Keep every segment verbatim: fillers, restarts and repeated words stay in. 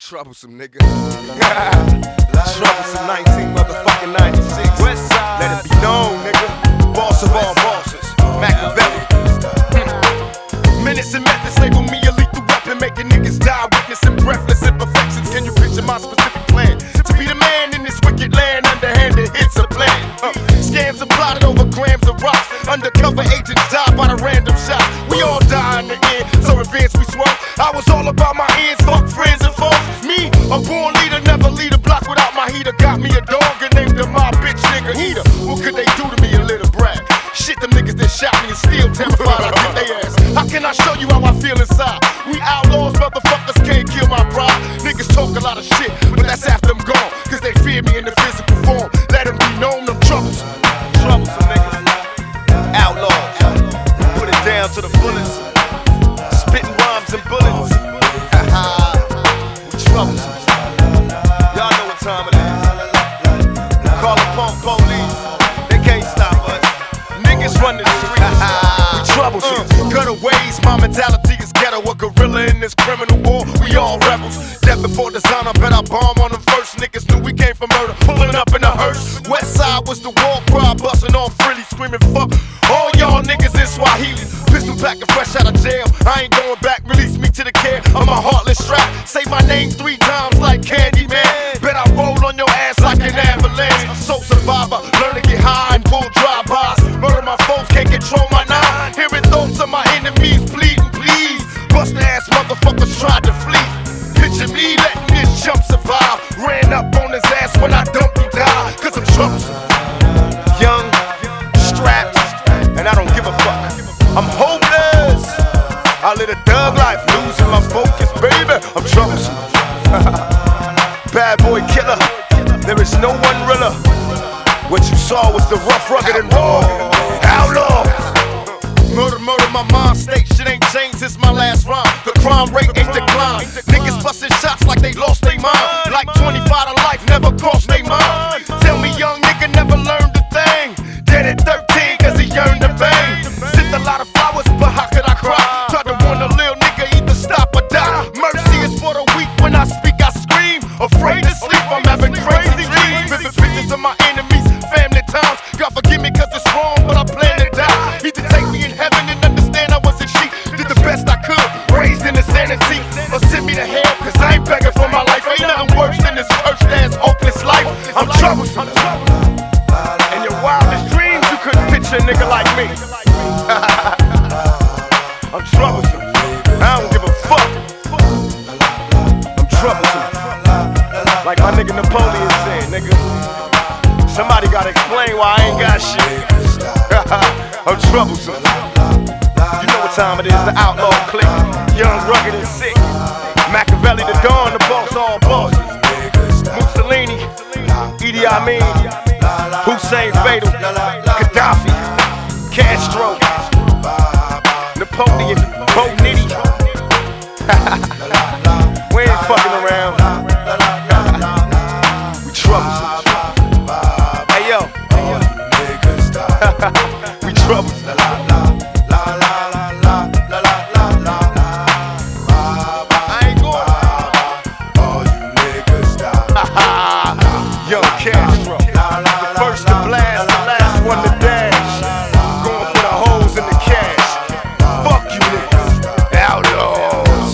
Troublesome, nigga. Troublesome nineteen motherfucking ninety-six. Westside. Let it be known, nigga. Boss of all bosses. Machiavelli. Minutes and methods label me a lethal weapon, making niggas die, witnessing breathless imperfections. Can you picture my specific plan? To be the man in this wicked land, underhanded hits a plan. Uh, scams are plotted over grams of rocks. Undercover agents die by the random shot. We all die in the end, so advance we swung. I was all about my ends, fuck friends and foes. Me, a born leader, never lead a block without my heater. Got me a dog and named him my bitch nigga eater. What could they do to me, a little brat? Shit, them niggas that shot me and still terrified I get they ass. How can I show you how I feel inside? We outlaws, motherfuckers can't kill my pride. Niggas talk a lot of shit, but that's after I'm gone. Cause they fear me in the physical form. Let them be known, them troublesome. Troublesome niggas. Outlaws. Put it down to the fullest. Spitting rhymes and bullets. Haha. We troublesome. Y'all know what time it is. Call the punk police. They can't stop us. Niggas run the streets. We troublesome. Uh, Cutaways, my mentality is ghetto. A gorilla in this criminal war. We all rebels. Death before design, I bet I bomb on them first. Niggas knew we came from murder. Pulling up in a hearse. Westside was the war cry. Busting off frilly, screaming fuck all y'all niggas in Swahili. Pistol packing fresh out of jail. I ain't going back. Release me to the care of my heartless strap. Say my name three times like Candyman. Bet I roll on your ass like an avalanche. Soul survivor. Learn to get high and pull drive-bys. Murder my foes, can't control my nine. Hearing thoughts of my enemies pleading, please. Bust ass motherfuckers tried to flee. Picture me letting this chump survive. Ran up on his ass when I dumped him die. Cause I'm troublesome. Young, strapped, and I don't give a fuck. I'm hopeless. I live a thug life, losing my focus, baby. I'm troublesome. Bad boy killer. There is no one realer. What you saw was the rough, rugged, and raw. Outlaw. Murder, murder, my mind state. Shit ain't changed since my last rhyme. The crime rate ain't declined. Niggas busting shots like they lost their mind. Like twenty-five to life never crossed their mind. Tell me young nigga never learned a thing. Dead at thirteen cause he yearned to bang. Sent a lot of flowers, but how could I cry? Tried to warn a little nigga either stop or die. Mercy is for the weak, when I speak I scream. Afraid to sleep, I'm having crazy dreams. Vivid pictures of my enemies, family times. God forgive me cause it's wrong, but I plan to die. Either take me in heaven and understand I wasn't sheep. Did the best I could, raised in insanity. Or send me to hell cause I ain't begging for my life. Ain't nothing worse than this cursed ass hopeless life. I'm troublesome. In your wildest dreams you couldn't picture a nigga like me. I'm troublesome. I don't give a fuck. I'm troublesome. Like my nigga Napoleon said, nigga. Somebody gotta explain why I ain't got shit. I'm troublesome. You know what time it is, the outlaw clique. Young, rugged, and sick. Machiavelli the Dawn, the boss, all bosses. Mussolini, Idi Amin, Hussein Fatal, Gaddafi, Castro, Napoleon, Bo Nitty. We ain't fucking around. We troublesome. Hey yo. We troublesome. Young Castro, the first to blast, the last one to dash. Going for the hoes in the cash. Fuck you niggas, outlaws.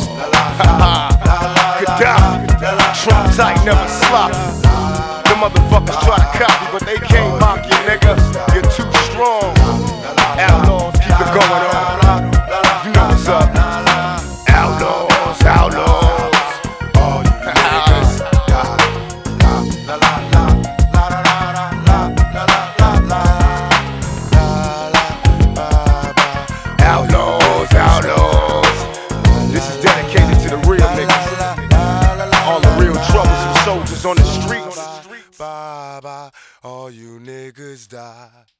Gaddafi, Trump tight, never sloppy. The motherfuckers try to copy, but they can't mock you, nigga. You're too strong. Outlaws, keep it going on. You know what's up. Outlaws, outlaws. Outlaws, outlaws. This is dedicated to the real niggas. All the real troublesome soldiers on the streets. Bye bye, all you niggas die.